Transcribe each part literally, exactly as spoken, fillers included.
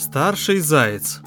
Старший заяц.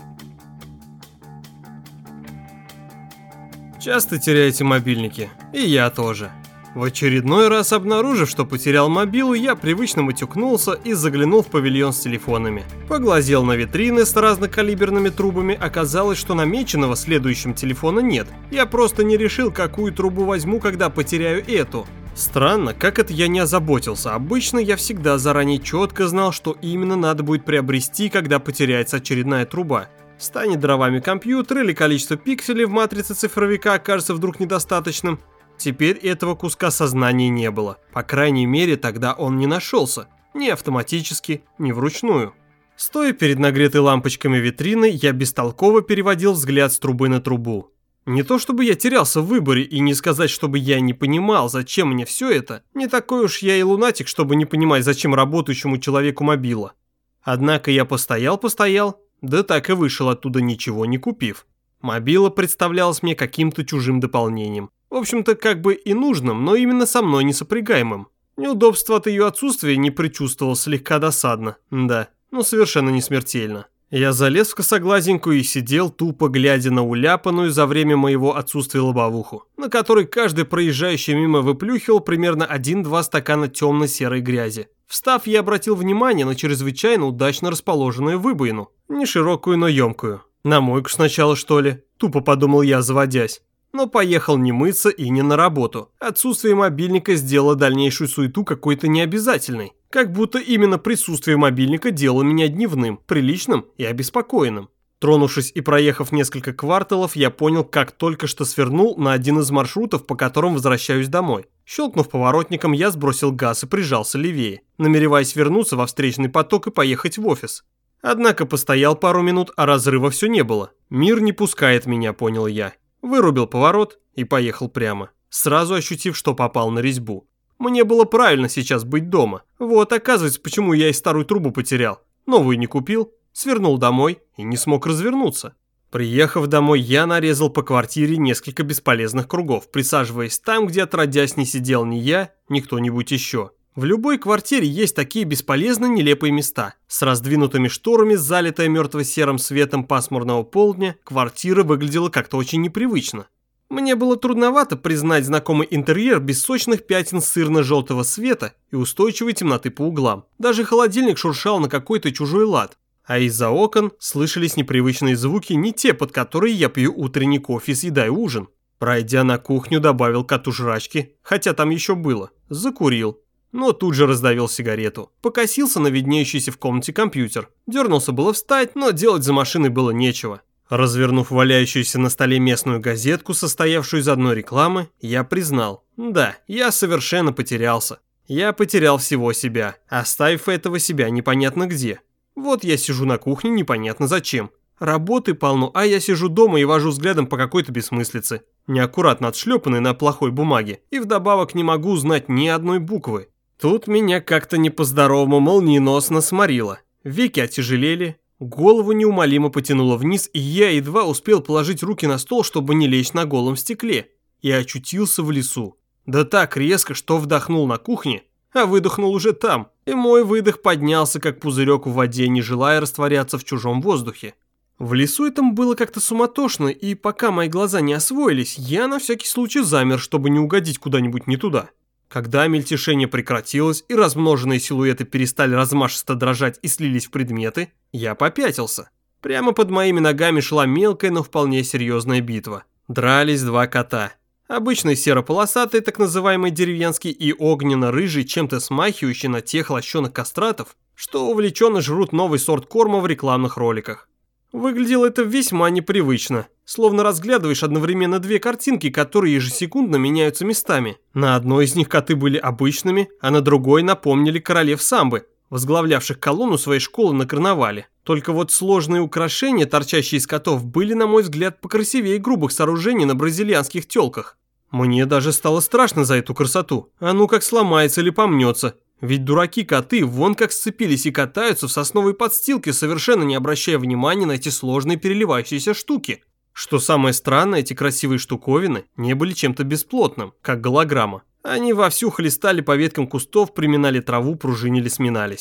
Часто теряете мобильники, и я тоже. В очередной раз, обнаружив, что потерял мобилу, я привычно матюкнулся и заглянул в павильон с телефонами. Поглазел на витрины с разнокалиберными трубами, оказалось, что намеченного следующим телефона нет. Я просто не решил, какую трубу возьму, когда потеряю эту. Странно, как это я не озаботился. Обычно я всегда заранее четко знал, что именно надо будет приобрести, когда потеряется очередная труба. Станет дровами компьютер или количество пикселей в матрице цифровика окажется вдруг недостаточным. Теперь этого куска сознания не было. По крайней мере, тогда он не нашелся. Ни автоматически, ни вручную. Стоя перед нагретой лампочками витрины, я бестолково переводил взгляд с трубы на трубу. Не то чтобы я терялся в выборе, и не сказать, чтобы я не понимал, зачем мне все это. Не такой уж я и лунатик, чтобы не понимать, зачем работающему человеку мобила. Однако я постоял-постоял, да так и вышел оттуда, ничего не купив. Мобила представлялась мне каким-то чужим дополнением. В общем-то, как бы и нужным, но именно со мной не сопрягаемым. Неудобства от ее отсутствия не предчувствовал, слегка досадно. Да, но совершенно не смертельно. Я залез в косоглазенькую и сидел, тупо глядя на уляпанную за время моего отсутствия лобовуху, на которой каждый проезжающий мимо выплюхивал примерно один-два стакана темно-серой грязи. Встав, я обратил внимание на чрезвычайно удачно расположенную выбоину. Не широкую, но емкую. На мойку сначала, что ли? Тупо подумал я, заводясь. Но поехал не мыться и не на работу. Отсутствие мобильника сделало дальнейшую суету какой-то необязательной. Как будто именно присутствие мобильника делало меня дневным, приличным и обеспокоенным. Тронувшись и проехав несколько кварталов, я понял, как только что свернул на один из маршрутов, по которым возвращаюсь домой. Щелкнув поворотником, я сбросил газ и прижался левее, намереваясь вернуться во встречный поток и поехать в офис. Однако постоял пару минут, а разрыва все не было. Мир не пускает меня, понял я. Вырубил поворот и поехал прямо, сразу ощутив, что попал на резьбу. Мне было правильно сейчас быть дома. Вот, оказывается, почему я и старую трубу потерял. Новую не купил, свернул домой и не смог развернуться. Приехав домой, я нарезал по квартире несколько бесполезных кругов, присаживаясь там, где отродясь не сидел ни я, ни кто-нибудь еще. В любой квартире есть такие бесполезно нелепые места. С раздвинутыми шторами, залитая мертво-серым светом пасмурного полдня, квартира выглядела как-то очень непривычно. Мне было трудновато признать знакомый интерьер без сочных пятен сырно-желтого света и устойчивой темноты по углам. Даже холодильник шуршал на какой-то чужой лад. А из-за окон слышались непривычные звуки, не те, под которые я пью утренний кофе и съедаю ужин. Пройдя на кухню, добавил коту жрачки, хотя там еще было. Закурил. Но тут же раздавил сигарету. Покосился на виднеющийся в комнате компьютер. Дернулся было встать, но делать за машиной было нечего. Развернув валяющуюся на столе местную газетку, состоявшую из одной рекламы, я признал. Да, я совершенно потерялся. Я потерял всего себя, оставив этого себя непонятно где. Вот я сижу на кухне непонятно зачем. Работы полно, а я сижу дома и вожу взглядом по какой-то бессмыслице. Неаккуратно отшлепанной на плохой бумаге. И вдобавок не могу узнать ни одной буквы. Тут меня как-то не по-здоровому молниеносно сморило. Веки отяжелели, голову неумолимо потянуло вниз, и я едва успел положить руки на стол, чтобы не лечь на голом стекле. И очутился в лесу. Да так резко, что вдохнул на кухне, а выдохнул уже там. И мой выдох поднялся, как пузырек в воде, не желая растворяться в чужом воздухе. В лесу этом было как-то суматошно, и пока мои глаза не освоились, я на всякий случай замер, чтобы не угодить куда-нибудь не туда. Когда мельтешение прекратилось и размноженные силуэты перестали размашисто дрожать и слились в предметы, я попятился. Прямо под моими ногами шла мелкая, но вполне серьезная битва. Дрались два кота. Обычный серо-полосатый, так называемый деревенский, и огненно-рыжий, чем-то смахивающий на тех лощеных кастратов, что увлеченно жрут новый сорт корма в рекламных роликах. Выглядело это весьма непривычно, словно разглядываешь одновременно две картинки, которые ежесекундно меняются местами. На одной из них коты были обычными, а на другой напомнили королев самбы, возглавлявших колонну своей школы на карнавале. Только вот сложные украшения, торчащие из котов, были, на мой взгляд, покрасивее грубых сооружений на бразильянских тёлках. Мне даже стало страшно за эту красоту. А ну как сломается или помнется. Ведь дураки-коты вон как сцепились и катаются в сосновой подстилке, совершенно не обращая внимания на эти сложные переливающиеся штуки. Что самое странное, эти красивые штуковины не были чем-то бесплотным, как голограмма. Они вовсю хлестали по веткам кустов, приминали траву, пружинили, сминались.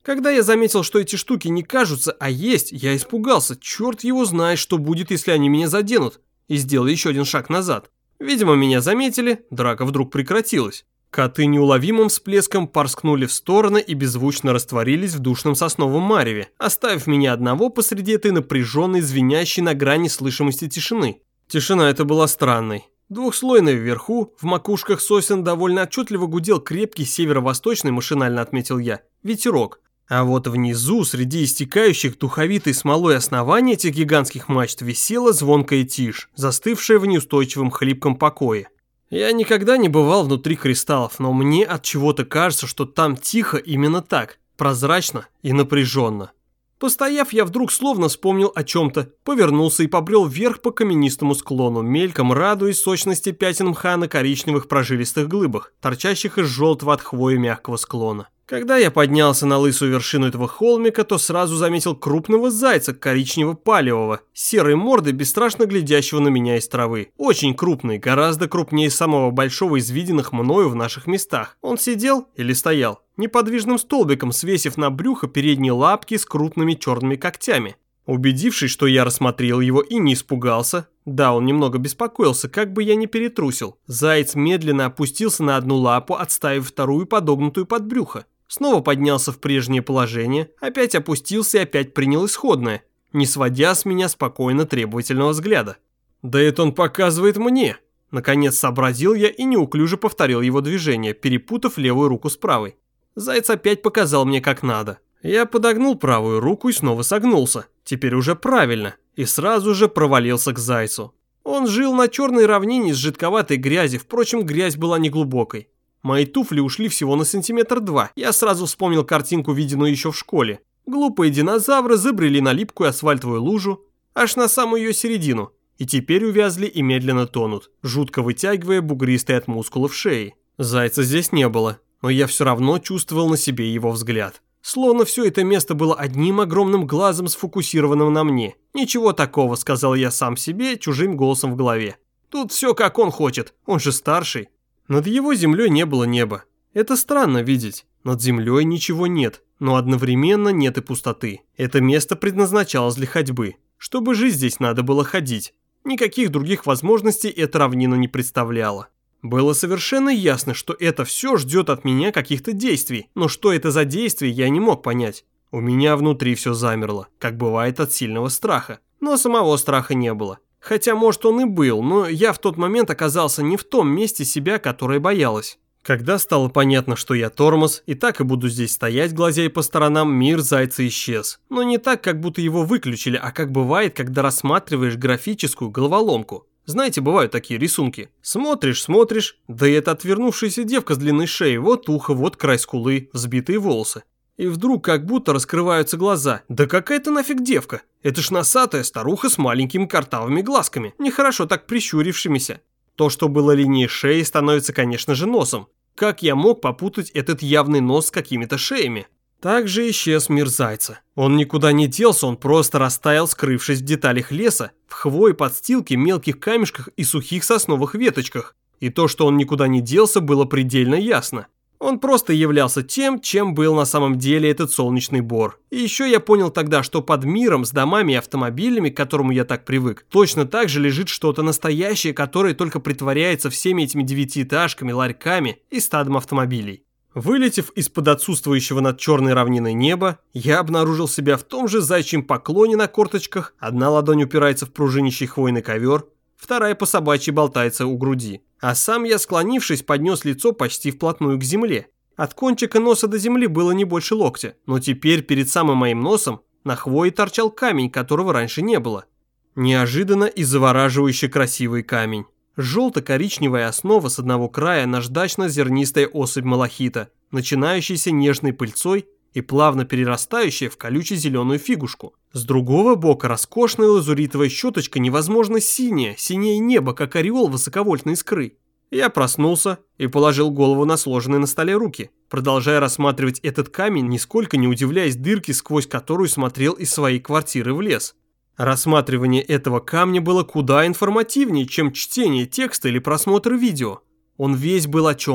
Когда я заметил, что эти штуки не кажутся, а есть, я испугался. Черт его знает, что будет, если они меня заденут. И сделал еще один шаг назад. Видимо, меня заметили, драка вдруг прекратилась. Коты неуловимым всплеском порскнули в стороны и беззвучно растворились в душном сосновом мареве, оставив меня одного посреди этой напряженной, звенящей на грани слышимости тишины. Тишина эта была странной. Двухслойной вверху, в макушках сосен довольно отчетливо гудел крепкий северо-восточный, машинально отметил я, ветерок. А вот внизу, среди истекающих духовитой смолой основания этих гигантских мачт, висела звонкая тишь, застывшая в неустойчивом хлипком покое. Я никогда не бывал внутри кристаллов, но мне от чего-то кажется, что там тихо именно так, прозрачно и напряженно. Постояв, я вдруг словно вспомнил о чем-то, повернулся и побрел вверх по каменистому склону, мельком радуясь сочности пятен мха на коричневых прожилистых глыбах, торчащих из желтого от хвои мягкого склона. Когда я поднялся на лысую вершину этого холмика, то сразу заметил крупного зайца коричнево-палевого, серой мордой, бесстрашно глядящего на меня из травы. Очень крупный, гораздо крупнее самого большого из виденных мною в наших местах. Он сидел или стоял, неподвижным столбиком, свесив на брюхо передние лапки с крупными черными когтями. Убедившись, что я рассмотрел его и не испугался, да, он немного беспокоился, как бы я не перетрусил, заяц медленно опустился на одну лапу, отставив вторую подогнутую под брюхо. Снова поднялся в прежнее положение, опять опустился и опять принял исходное, не сводя с меня спокойно требовательного взгляда. Да это он показывает мне. Наконец сообразил я и неуклюже повторил его движение, перепутав левую руку с правой. Заяц опять показал мне как надо. Я подогнул правую руку и снова согнулся, теперь уже правильно, и сразу же провалился к зайцу. Он жил на черной равнине с жидковатой грязи, впрочем, грязь была неглубокой. Мои туфли ушли всего на сантиметр два. Я сразу вспомнил картинку, виденную еще в школе. Глупые динозавры забрели на липкую асфальтовую лужу, аж на самую ее середину, и теперь увязли и медленно тонут, жутко вытягивая бугристые от мускулов шеи. Зайца здесь не было, но я все равно чувствовал на себе его взгляд. Словно все это место было одним огромным глазом, сфокусированным на мне. «Ничего такого», — сказал я сам себе чужим голосом в голове. «Тут все как он хочет, он же старший». Над его землей не было неба. Это странно видеть. Над землей ничего нет, но одновременно нет и пустоты. Это место предназначалось для ходьбы. Чтобы жить здесь, надо было ходить. Никаких других возможностей эта равнина не представляла. Было совершенно ясно, что это все ждет от меня каких-то действий, но что это за действия, я не мог понять. У меня внутри все замерло, как бывает от сильного страха. Но самого страха не было. Хотя, может, он и был, но я в тот момент оказался не в том месте себя, которое боялась. Когда стало понятно, что я тормоз, и так и буду здесь стоять, глазея по сторонам, мир зайца исчез. Но не так, как будто его выключили, а как бывает, когда рассматриваешь графическую головоломку. Знаете, бывают такие рисунки. Смотришь, смотришь, да и это отвернувшаяся девка с длинной шеей, вот ухо, вот край скулы, взбитые волосы. И вдруг как будто раскрываются глаза. Да какая-то нафиг девка? Это ж носатая старуха с маленькими картавыми глазками, нехорошо так прищурившимися. То, что было линией шеи, становится, конечно же, носом. Как я мог попутать этот явный нос с какими-то шеями? Так же исчез мир зайца. Он никуда не делся, он просто растаял, скрывшись в деталях леса, в хвое, подстилке, мелких камешках и сухих сосновых веточках. И то, что он никуда не делся, было предельно ясно. Он просто являлся тем, чем был на самом деле этот солнечный бор. И еще я понял тогда, что под миром с домами и автомобилями, к которому я так привык, точно так же лежит что-то настоящее, которое только притворяется всеми этими девятиэтажками, ларьками и стадом автомобилей. Вылетев из-под отсутствующего над черной равниной неба, я обнаружил себя в том же зайчьем поклоне на корточках, одна ладонь упирается в пружинищий хвойный ковер, вторая по собачьи болтается у груди. А сам я, склонившись, поднес лицо почти вплотную к земле. От кончика носа до земли было не больше локтя, но теперь перед самым моим носом на хвое торчал камень, которого раньше не было. Неожиданно и завораживающе красивый камень. Желто-коричневая основа с одного края наждачно-зернистая особь малахита, начинающаяся нежной пыльцой и плавно перерастающая в колюче-зеленую фигушку. С другого бока роскошная лазуритовая щеточка невозможно синяя, синее небо, как ореол высоковольтной искры. Я проснулся и положил голову на сложенные на столе руки, продолжая рассматривать этот камень, нисколько не удивляясь дырке, сквозь которую смотрел из своей квартиры в лес. Рассматривание этого камня было куда информативнее, чем чтение текста или просмотр видео. Он весь был о чем-то,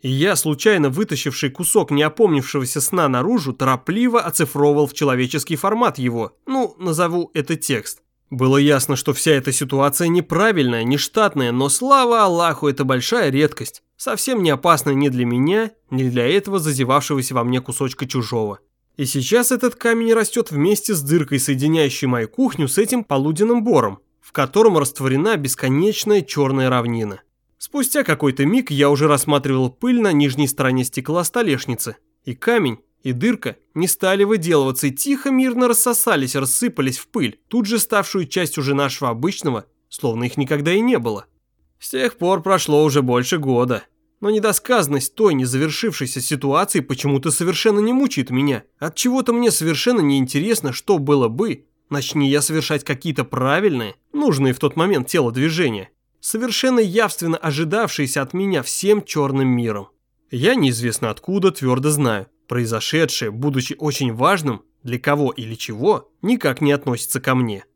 И я, случайно вытащивший кусок неопомнившегося сна наружу, торопливо оцифровывал в человеческий формат его, ну, назову это текст. Было ясно, что вся эта ситуация неправильная, нештатная, но слава Аллаху, это большая редкость. Совсем не опасная ни для меня, ни для этого зазевавшегося во мне кусочка чужого. И сейчас этот камень растет вместе с дыркой, соединяющей мою кухню с этим полуденным бором, в котором растворена бесконечная черная равнина. Спустя какой-то миг я уже рассматривал пыль на нижней стороне стекла столешницы, и камень, и дырка не стали выделываться и тихо мирно рассосались, рассыпались в пыль, тут же ставшую частью уже нашего обычного, словно их никогда и не было. С тех пор прошло уже больше года, но недосказанность той незавершившейся ситуации почему-то совершенно не мучает меня. Отчего-то мне совершенно не интересно, что было бы, начни я совершать какие-то правильные, нужные в тот момент телодвижения, совершенно явственно ожидавшиеся от меня всем черным миром. Я неизвестно откуда твердо знаю, произошедшее, будучи очень важным, для кого или чего, никак не относится ко мне.